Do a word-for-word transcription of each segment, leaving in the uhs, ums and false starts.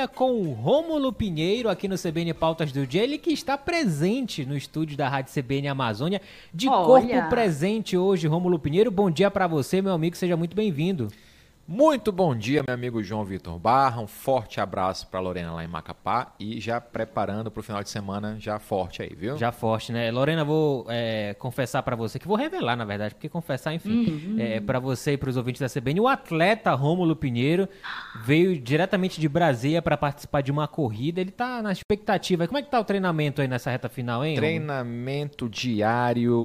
Dia com o Rômulo Pinheiro aqui no C B N Pautas do Dia. Ele que está presente no estúdio da Rádio C B N Amazônia. De Olha. corpo presente hoje, Rômulo Pinheiro. Bom dia para você, meu amigo. Seja muito bem-vindo. Muito bom dia, meu amigo João Vitor Barra. Um forte abraço para Lorena lá em Macapá e já preparando para o final de semana já forte aí, viu? Já forte, né? Lorena, vou é, confessar para você, que vou revelar, na verdade, porque confessar, enfim, Uhum. é, para você e para os ouvintes da C B N, o atleta Rômulo Pinheiro veio diretamente de Brasília para participar de uma corrida. Ele tá na expectativa. Como é que tá o treinamento aí nessa reta final, hein, Rômulo? Treinamento diário,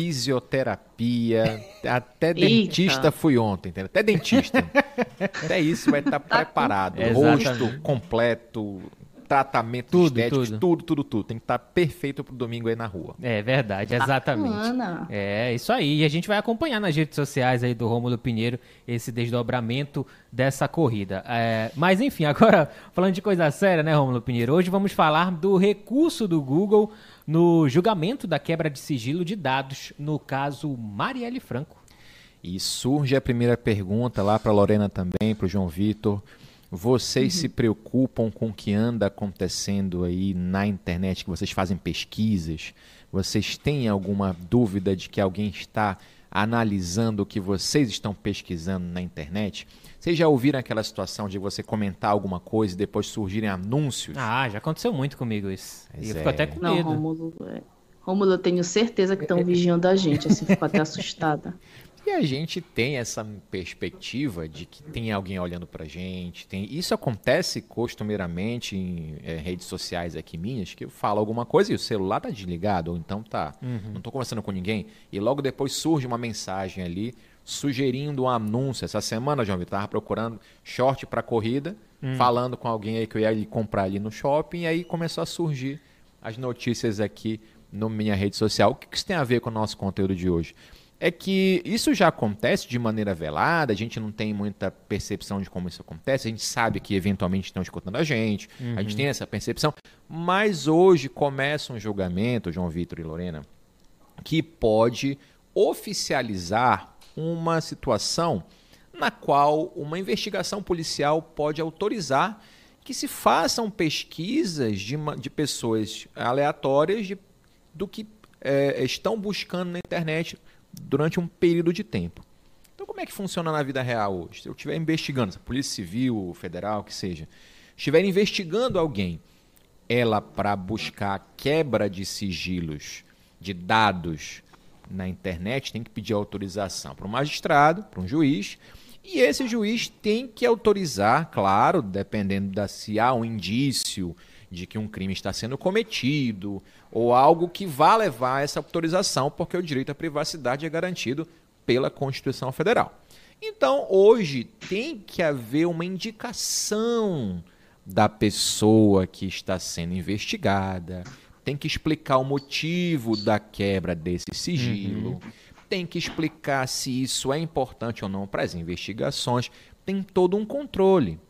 fisioterapia, até Eita. dentista fui ontem, entendeu? Até dentista. Até isso vai estar preparado. Exatamente. Rosto completo, tratamento Tudo, estético, tudo. tudo, tudo, tudo. Tem que estar perfeito pro domingo aí na rua. É verdade, exatamente. Bacana. É, isso aí. E a gente vai acompanhar nas redes sociais aí do Rômulo Pinheiro esse desdobramento dessa corrida. É, mas enfim, agora falando de coisa séria, né, Rômulo Pinheiro? Hoje vamos falar do recurso do Google no julgamento da quebra de sigilo de dados no caso Marielle Franco. E surge a primeira pergunta lá para Lorena também, para o João Vitor. Vocês Uhum. se preocupam com o que anda acontecendo aí na internet, que vocês fazem pesquisas? Vocês têm alguma dúvida de que alguém está analisando o que vocês estão pesquisando na internet? Vocês já ouviram aquela situação de você comentar alguma coisa e depois surgirem anúncios? Ah, já aconteceu muito comigo isso. Pois E eu é. fico até com Não, medo. Rômulo, é. Rômulo, eu tenho certeza que estão vigiando a gente, assim, fico até assustada. E a gente tem essa perspectiva de que tem alguém olhando pra gente. Tem... Isso acontece costumeiramente em é, redes sociais aqui minhas, que eu falo alguma coisa e o celular tá desligado, ou então tá, Uhum. não tô conversando com ninguém, e logo depois surge uma mensagem ali sugerindo um anúncio. Essa semana, João Vitor, tava procurando short pra corrida, falando com alguém aí que eu ia ali comprar ali no shopping, e aí começou a surgir as notícias aqui na minha rede social. O que isso tem a ver com o nosso conteúdo de hoje? É que isso já acontece de maneira velada, a gente não tem muita percepção de como isso acontece, a gente sabe que eventualmente estão escutando a gente, Uhum. a gente tem essa percepção, mas hoje começa um julgamento, João Vitor e Lorena, que pode oficializar uma situação na qual uma investigação policial pode autorizar que se façam pesquisas de, ma- de pessoas aleatórias de, do que é, estão buscando na internet durante um período de tempo. Então, como é que funciona na vida real hoje? Se eu estiver investigando, se a Polícia Civil, Federal, que seja, estiver investigando alguém, ela, para buscar quebra de sigilos, de dados na internet, tem que pedir autorização para um magistrado, para um juiz, e esse juiz tem que autorizar, claro, dependendo da se há um indício de que um crime está sendo cometido ou algo que vá levar a essa autorização, porque o direito à privacidade é garantido pela Constituição Federal. Então, hoje, tem que haver uma indicação da pessoa que está sendo investigada, tem que explicar o motivo da quebra desse sigilo, uhum. tem que explicar se isso é importante ou não para as investigações, tem todo um controle.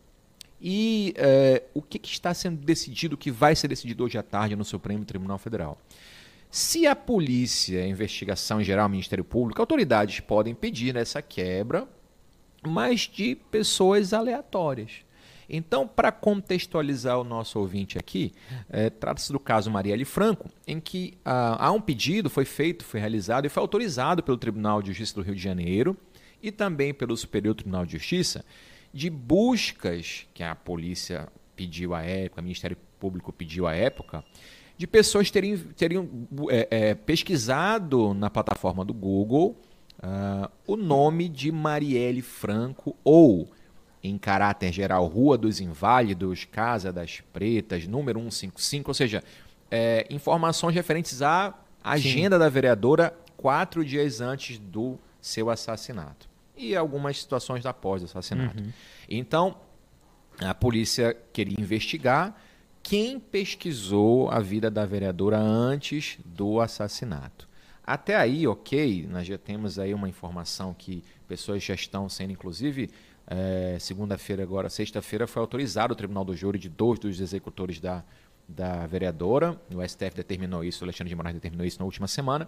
E é, o que, que está sendo decidido, o que vai ser decidido hoje à tarde no Supremo Tribunal Federal? Se a polícia, a investigação em geral, o Ministério Público, autoridades podem pedir essa quebra, mas de pessoas aleatórias. Então, para contextualizar o nosso ouvinte aqui, é, trata-se do caso Marielle Franco, em que ah, há um pedido, foi feito, foi realizado e foi autorizado pelo Tribunal de Justiça do Rio de Janeiro e também pelo Superior Tribunal de Justiça, de buscas que a polícia pediu à época, o Ministério Público pediu à época, de pessoas terem, terem é, é, pesquisado na plataforma do Google uh, o nome de Marielle Franco ou, em caráter geral, Rua dos Inválidos, Casa das Pretas, número cento e cinquenta e cinco, ou seja, é, informações referentes à agenda Sim. da vereadora quatro dias antes do seu assassinato. E algumas situações após o assassinato. Uhum. Então, a polícia queria investigar quem pesquisou a vida da vereadora antes do assassinato. Até aí, ok, nós já temos aí uma informação que pessoas já estão sendo, inclusive, é, segunda-feira agora, sexta-feira, foi autorizado o Tribunal do Júri de dois dos executores da, da vereadora. O S T F determinou isso, o Alexandre de Moraes determinou isso na última semana.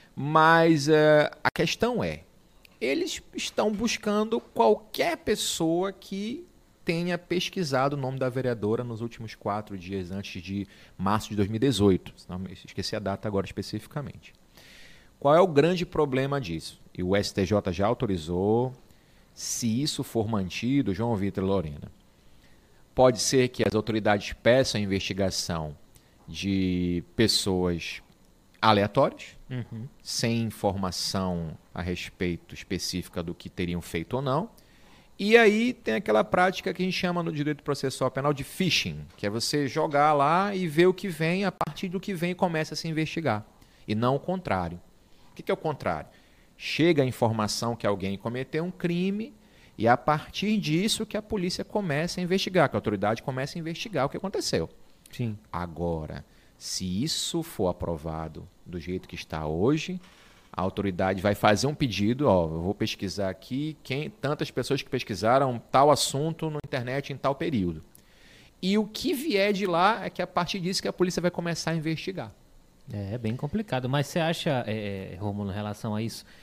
Mas é, a questão é, eles estão buscando qualquer pessoa que tenha pesquisado o nome da vereadora nos últimos quatro dias antes de março de dois mil e dezoito. Senão, esqueci a data agora especificamente. Qual é o grande problema disso? E o S T J já autorizou, se isso for mantido, João Vitor e Lorena, pode ser que as autoridades peçam a investigação de pessoas aleatórias, uhum. sem informação a respeito específica do que teriam feito ou não. E aí tem aquela prática que a gente chama no direito processual penal de phishing, que é você jogar lá e ver o que vem, a partir do que vem começa a se investigar. E não o contrário. O que é o contrário? Chega a informação que alguém cometeu um crime e é a partir disso que a polícia começa a investigar, que a autoridade começa a investigar o que aconteceu. Sim. Agora, se isso for aprovado do jeito que está hoje, a autoridade vai fazer um pedido, ó, eu vou pesquisar aqui quem, tantas pessoas que pesquisaram tal assunto na internet em tal período. E o que vier de lá é que a partir disso que a polícia vai começar a investigar. É bem complicado, mas você acha, é, Rômulo, em relação a isso,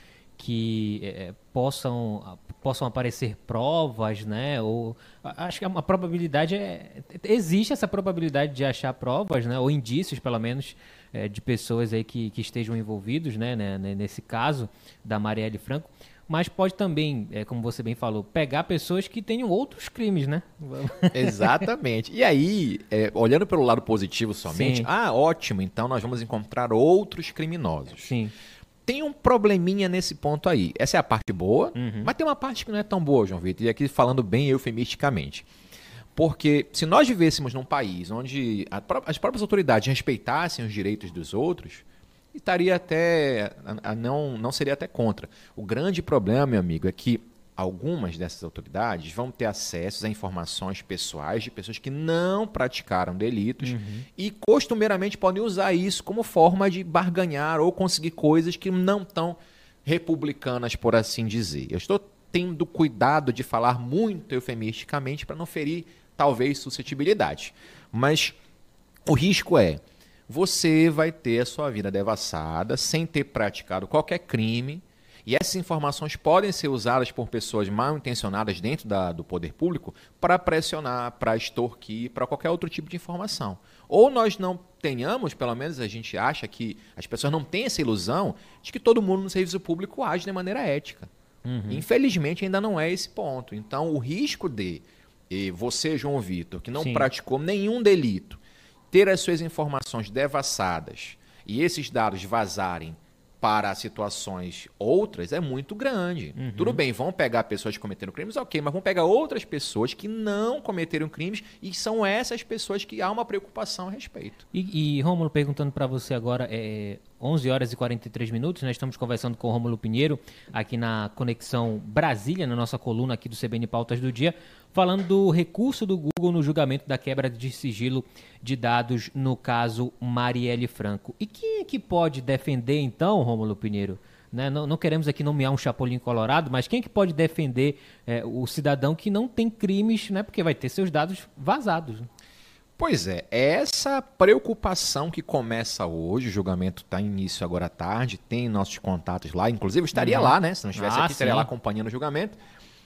que é, possam, possam aparecer provas, né? Ou, acho que a probabilidade é... Existe essa probabilidade de achar provas, né? Ou indícios, pelo menos, é, de pessoas aí que, que estejam envolvidos, né? Nesse caso da Marielle Franco. Mas pode também, é, como você bem falou, pegar pessoas que tenham outros crimes, né? Exatamente. E aí, é, olhando pelo lado positivo somente, Sim. ah, ótimo, então nós vamos encontrar outros criminosos. Sim. Tem um probleminha nesse ponto aí. Essa é a parte boa, uhum. mas tem uma parte que não é tão boa, João Vitor, e aqui falando bem eufemisticamente. Porque se nós vivêssemos num país onde a, as próprias autoridades respeitassem os direitos dos outros, estaria até, a, a não, não seria até contra. O grande problema, meu amigo, é que algumas dessas autoridades vão ter acesso a informações pessoais de pessoas que não praticaram delitos uhum. e costumeiramente podem usar isso como forma de barganhar ou conseguir coisas que não estão republicanas, por assim dizer. Eu estou tendo cuidado de falar muito eufemisticamente para não ferir, talvez, suscetibilidade. Mas o risco é, você vai ter a sua vida devassada sem ter praticado qualquer crime. E essas informações podem ser usadas por pessoas mal intencionadas dentro da, do poder público para pressionar, para extorquir, para qualquer outro tipo de informação. Ou nós não tenhamos, pelo menos a gente acha que as pessoas não têm essa ilusão de que todo mundo no serviço público age de maneira ética. Uhum. Infelizmente ainda não é esse ponto. Então o risco de e você, João Vitor, que não Sim. praticou nenhum delito, ter as suas informações devassadas e esses dados vazarem para situações outras é muito grande. Uhum. Tudo bem, vão pegar pessoas que cometeram crimes, ok, mas vão pegar outras pessoas que não cometeram crimes e são essas pessoas que há uma preocupação a respeito. E, e Rômulo, perguntando para você agora, é onze horas e quarenta e três minutos, nós estamos conversando com o Rômulo Pinheiro aqui na Conexão Brasília, na nossa coluna aqui do C B N Pautas do Dia, falando do recurso do Google no julgamento da quebra de sigilo de dados no caso Marielle Franco. E quem é que pode defender, então, Rômulo Pinheiro? Né? Não, não queremos aqui nomear um chapolim colorado, mas quem é que pode defender é, o cidadão que não tem crimes, né? Porque vai ter seus dados vazados? Pois é, essa preocupação que começa hoje, o julgamento está em início agora à tarde, tem nossos contatos lá, inclusive eu estaria uhum. lá, né? Se não estivesse ah, aqui, estaria lá acompanhando o julgamento.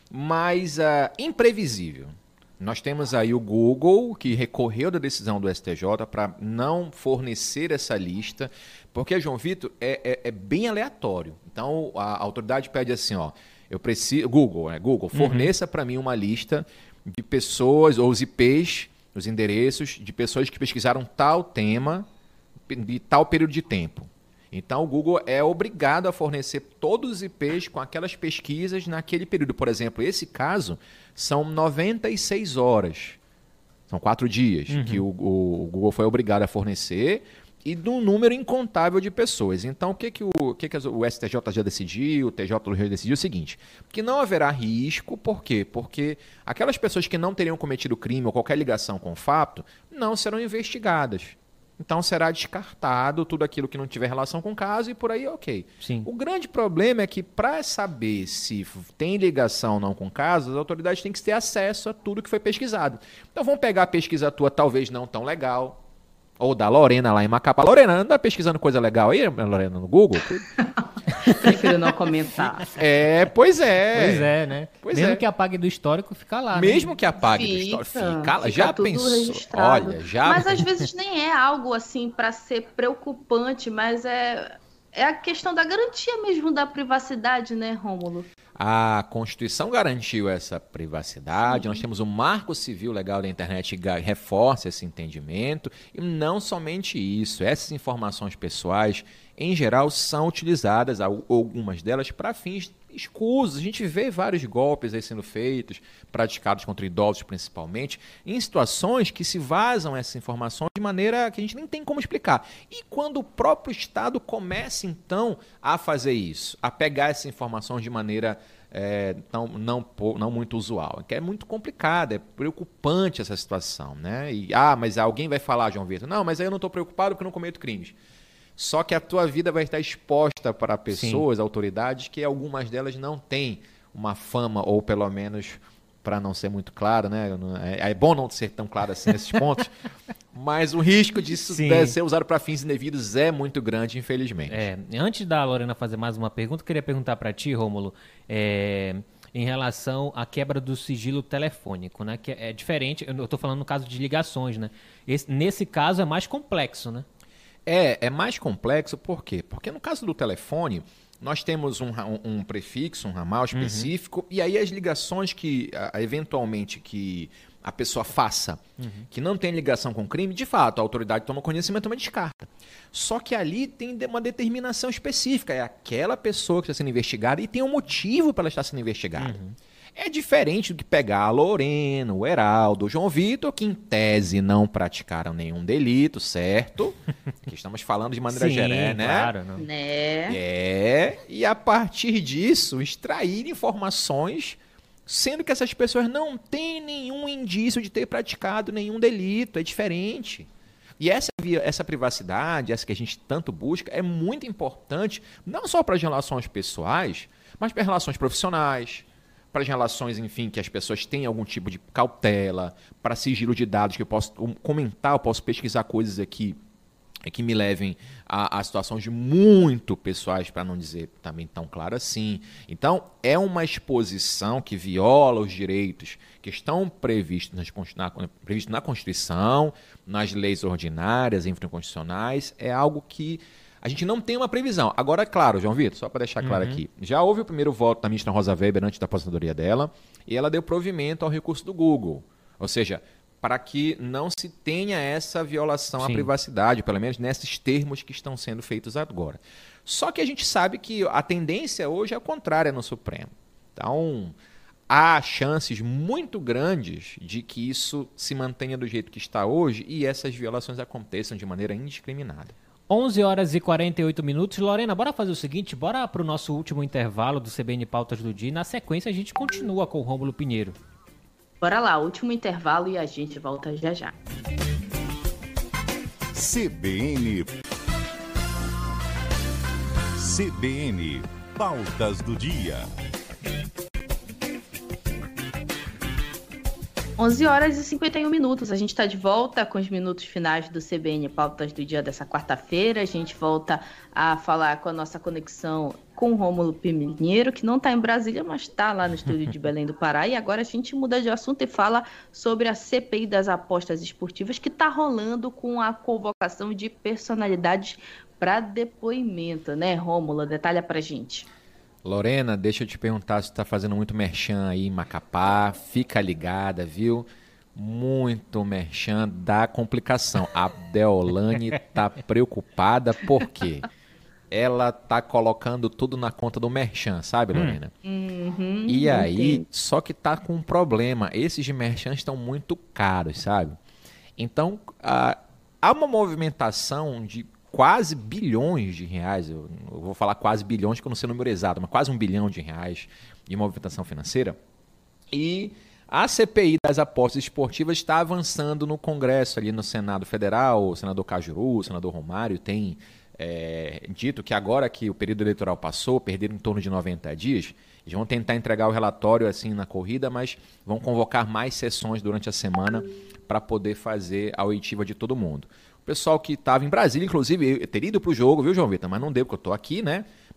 Mas uh, imprevisível. Nós temos aí o Google, que recorreu da decisão do S T J para não fornecer essa lista, porque, João Vitor, é, é, é bem aleatório. Então, a autoridade pede assim, ó, eu preciso, Google, né? Google, forneça uhum. para mim uma lista de pessoas, ou os I Ps, os endereços, de pessoas que pesquisaram tal tema de tal período de tempo. Então, o Google é obrigado a fornecer todos os I Ps com aquelas pesquisas naquele período. Por exemplo, esse caso são noventa e seis horas. São quatro dias uhum. que o, o, o Google foi obrigado a fornecer e de um número incontável de pessoas. Então, o que, que, o, o, que, que o S T J já decidiu, o T J do Rio decidiu? É o seguinte, que não haverá risco. Por quê? Porque aquelas pessoas que não teriam cometido crime ou qualquer ligação com o fato não serão investigadas. Então será descartado tudo aquilo que não tiver relação com o caso e por aí, ok. Sim. O grande problema é que para saber se tem ligação ou não com o caso, as autoridades têm que ter acesso a tudo que foi pesquisado. Então vamos pegar a pesquisa tua, talvez não tão legal, ou da Lorena lá em Macapá. Lorena, anda pesquisando coisa legal aí, Lorena, no Google? Prefiro não comentar. É, pois é. Pois é, né? Pois Mesmo é. que apague do histórico, fica lá. Mesmo né? que apague do Fica, histórico, fica, fica já tudo pensou? registrado. Olha, já. Mas às vezes nem é algo assim para ser preocupante, mas é, é a questão da garantia mesmo da privacidade, né, Rômulo? A Constituição garantiu essa privacidade, nós temos o Marco Civil Legal da Internet que reforça esse entendimento, e não somente isso, essas informações pessoais, em geral, são utilizadas, algumas delas, para fins escusos. A gente vê vários golpes aí sendo feitos, praticados contra idosos principalmente, em situações que se vazam essas informações de maneira que a gente nem tem como explicar. E quando o próprio Estado começa, então, a fazer isso, a pegar essas informações de maneira é, não, não, não muito usual, que é muito complicado, é preocupante essa situação, né? E, ah, mas alguém vai falar, João Vitor, não, mas aí eu não estou preocupado porque eu não cometo crimes. Só que a tua vida vai estar exposta para pessoas, Sim. autoridades, que algumas delas não têm uma fama, ou pelo menos, para não ser muito claro, né? É bom não ser tão claro assim nesses pontos, mas o risco disso ser usado para fins indevidos é muito grande, infelizmente. É, antes da Lorena fazer mais uma pergunta, eu queria perguntar para ti, Rômulo, é, em relação à quebra do sigilo telefônico, né? Que é diferente, eu estou falando no caso de ligações, né? Esse, nesse caso é mais complexo, né? É, é mais complexo, por quê? Porque no caso do telefone, nós temos um, um, um prefixo, um ramal específico, uhum. e aí as ligações que, eventualmente, que a pessoa faça, uhum. que não tem ligação com o crime, de fato, a autoridade toma conhecimento, toma descarta. Só que ali tem uma determinação específica, é aquela pessoa que está sendo investigada e tem um motivo para ela estar sendo investigada. Uhum. É diferente do que pegar a Lorena, o Heraldo, o João Vitor, que em tese não praticaram nenhum delito, certo? Que estamos falando de maneira Sim, geral, né? Claro, não. Né? É, e a partir disso, extrair informações, sendo que essas pessoas não têm nenhum indício de ter praticado nenhum delito, é diferente. E essa, essa privacidade, essa que a gente tanto busca, é muito importante, não só para as relações pessoais, mas para as relações profissionais, para as relações, enfim, que as pessoas têm algum tipo de cautela, para sigilo de dados, que eu posso comentar, eu posso pesquisar coisas aqui que me levem a, a situações muito pessoais, para não dizer também tão claro assim. Então, é uma exposição que viola os direitos que estão previstos, nas, na, previstos na Constituição, nas leis ordinárias, infraconstitucionais, é algo que a gente não tem uma previsão. Agora, claro, João Vitor, só para deixar claro uhum. aqui, já houve o primeiro voto da ministra Rosa Weber antes da aposentadoria dela, e ela deu provimento ao recurso do Google. Ou seja, para que não se tenha essa violação Sim. à privacidade, pelo menos nesses termos que estão sendo feitos agora. Só que a gente sabe que a tendência hoje é a contrária no Supremo. Então, há chances muito grandes de que isso se mantenha do jeito que está hoje e essas violações aconteçam de maneira indiscriminada. onze horas e quarenta e oito minutos. Lorena, bora fazer o seguinte, bora para o nosso último intervalo do C B N Pautas do Dia e na sequência a gente continua com o Rômulo Pinheiro. Bora lá, último intervalo e a gente volta já já. C B N C B N Pautas do Dia. onze horas e cinquenta e um minutos. A gente está de volta com os minutos finais do C B N Pautas do Dia dessa quarta-feira. A gente volta a falar com a nossa conexão com o Rômulo Pinheiro, que não está em Brasília, mas está lá no estúdio de Belém do Pará. E agora a gente muda de assunto e fala sobre a C P I das apostas esportivas, que está rolando com a convocação de personalidades para depoimento, né, Rômulo? Detalha para gente. Lorena, deixa eu te perguntar se tu tá fazendo muito merchan aí em Macapá. Fica ligada, viu? Muito merchan dá complicação. A Deolane tá preocupada porque ela tá colocando tudo na conta do merchan, sabe, Lorena? Uhum, e aí, entendi. Só que tá com um problema. Esses merchans estão muito caros, sabe? Então, ah, há uma movimentação de quase bilhões de reais, eu, eu vou falar quase bilhões, que eu não sei o número exato, mas quase um bilhão de reais de movimentação financeira. E a C P I das apostas esportivas está avançando no Congresso, ali no Senado Federal. O senador Cajuru, o senador Romário tem é, dito que agora que o período eleitoral passou, perderam em torno de noventa dias, eles vão tentar entregar o relatório assim na corrida, mas vão convocar mais sessões durante a semana para poder fazer a oitiva de todo mundo. O pessoal que estava em Brasília, inclusive, eu teria ido para o jogo, viu, João Vitor? Mas não deu, porque eu estou aqui, né?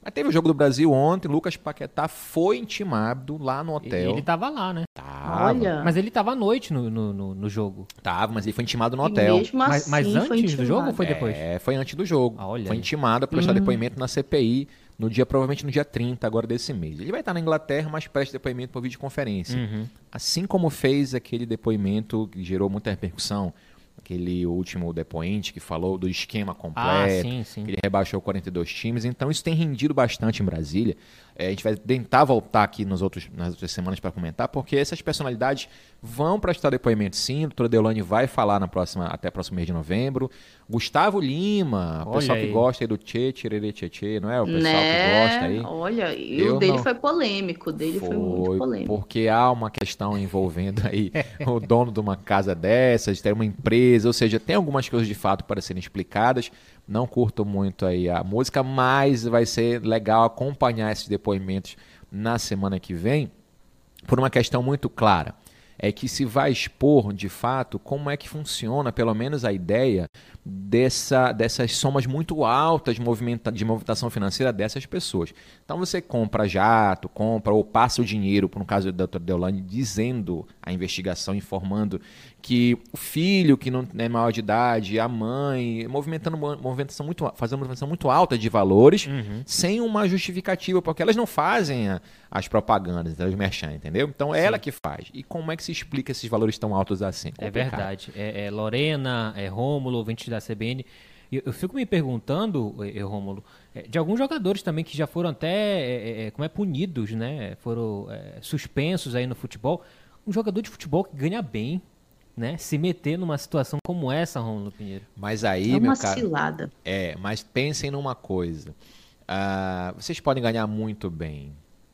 Mas teve o Jogo do Brasil ontem, Lucas Paquetá foi intimado lá no hotel. Ele tava lá, né? Tava, Olha. Mas ele tava à noite no, no, no, no jogo. tava, mas ele foi intimado no E hotel. mesmo Mas, assim mas foi antes do intimado. jogo ou foi depois? É, foi antes do jogo. Ah, olha foi aí. intimado para prestar Hum. depoimento na C P I no dia, provavelmente no dia trinta agora desse mês. Ele vai estar na Inglaterra, mas presta depoimento por videoconferência. Uhum. Assim como fez aquele depoimento que gerou muita repercussão, aquele último depoente que falou do esquema completo, Ah, sim, sim. que ele rebaixou quarenta e dois times. Então isso tem rendido bastante em Brasília. É, a gente vai tentar voltar aqui nos outros, nas outras semanas para comentar, porque essas personalidades vão prestar depoimento sim. O doutor Deolane vai falar na próxima, até o próximo mês de novembro. Gustavo Lima, o Olha pessoal aí. que gosta aí do Tchê, Tchê, Tchê, Tchê, não é? O pessoal Né? que gosta aí. Olha, e Eu o dele não- foi polêmico, o dele foi, muito polêmico. porque há uma questão envolvendo aí o dono de uma casa dessas, ter uma empresa, ou seja, tem algumas coisas de fato para serem explicadas. Não curto muito aí a música, mas vai ser legal acompanhar esses depoimentos na semana que vem, por uma questão muito clara. É que se vai expor, de fato, como é que funciona, pelo menos a ideia dessa, dessas somas muito altas de, movimenta, de movimentação financeira dessas pessoas. Então você compra jato, compra ou passa o dinheiro, no caso do doutor Deolane, dizendo a investigação, informando que o filho que não é maior de idade, a mãe, movimentando uma movimentação muito, fazendo uma movimentação muito alta de valores, Uhum. sem uma justificativa, porque elas não fazem a, as propagandas, elas merchan, entendeu? Então é ela que faz. E como é que se explica esses valores tão altos assim? É Complicado. verdade. É, é Lorena, é Rômulo, ouvintes da C B N. Eu, eu fico me perguntando, é, é, Rômulo, é, de alguns jogadores também que já foram até é, é, como é, punidos, né? Foram é, suspensos aí no futebol. Um jogador de futebol que ganha bem, né? Se meter numa situação como essa, Rômulo Pinheiro. Mas aí, É uma meu cara, cilada. é, mas pensem numa coisa. Ah, vocês podem ganhar muito bem.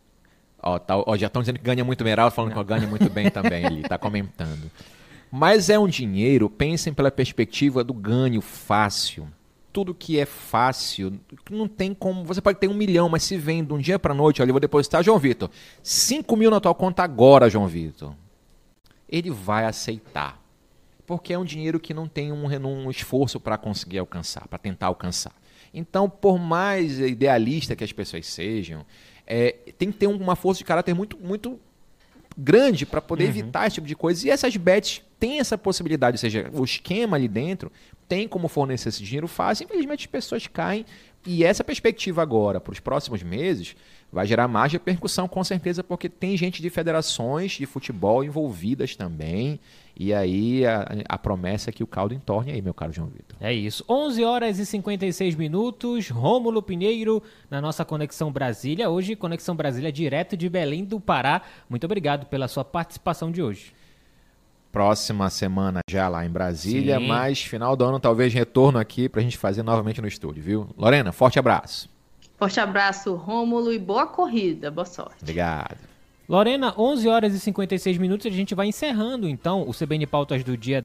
Ó, tá- ó, já estão dizendo que ganha muito bem, Heraldo falando que ganha muito bem também ali, tá comentando. Mas é um dinheiro, pensem pela perspectiva do ganho fácil. Tudo que é fácil, não tem como. Você pode ter um milhão, mas se vem de um dia para noite, olha, eu vou depositar, João Vitor, cinco mil na tua conta agora, João Vitor. Ele vai aceitar. Porque é um dinheiro que não tem um, um esforço para conseguir alcançar, para tentar alcançar. Então, por mais idealista que as pessoas sejam, é, tem que ter uma força de caráter muito, muito grande para poder evitar esse tipo de coisa. E essas bets têm essa possibilidade, ou seja, o esquema ali dentro tem como fornecer esse dinheiro fácil. Infelizmente, as pessoas caem. E essa perspectiva agora, para os próximos meses, vai gerar mais repercussão, com certeza, porque tem gente de federações de futebol envolvidas também. E aí a, a promessa é que o caldo entorne aí, meu caro João Vitor. É isso. onze horas e cinquenta e seis minutos. Rômulo Pinheiro na nossa Conexão Brasília. Hoje, Conexão Brasília direto de Belém do Pará. Muito obrigado pela sua participação de hoje. Próxima semana já lá em Brasília, Sim. mas final do ano talvez retorno aqui pra gente fazer novamente no estúdio, viu? Lorena, forte abraço. Forte abraço, Rômulo, e boa corrida. Boa sorte. Obrigado. Lorena, onze horas e cinquenta e seis minutos. A gente vai encerrando, então, o C B N Pautas do dia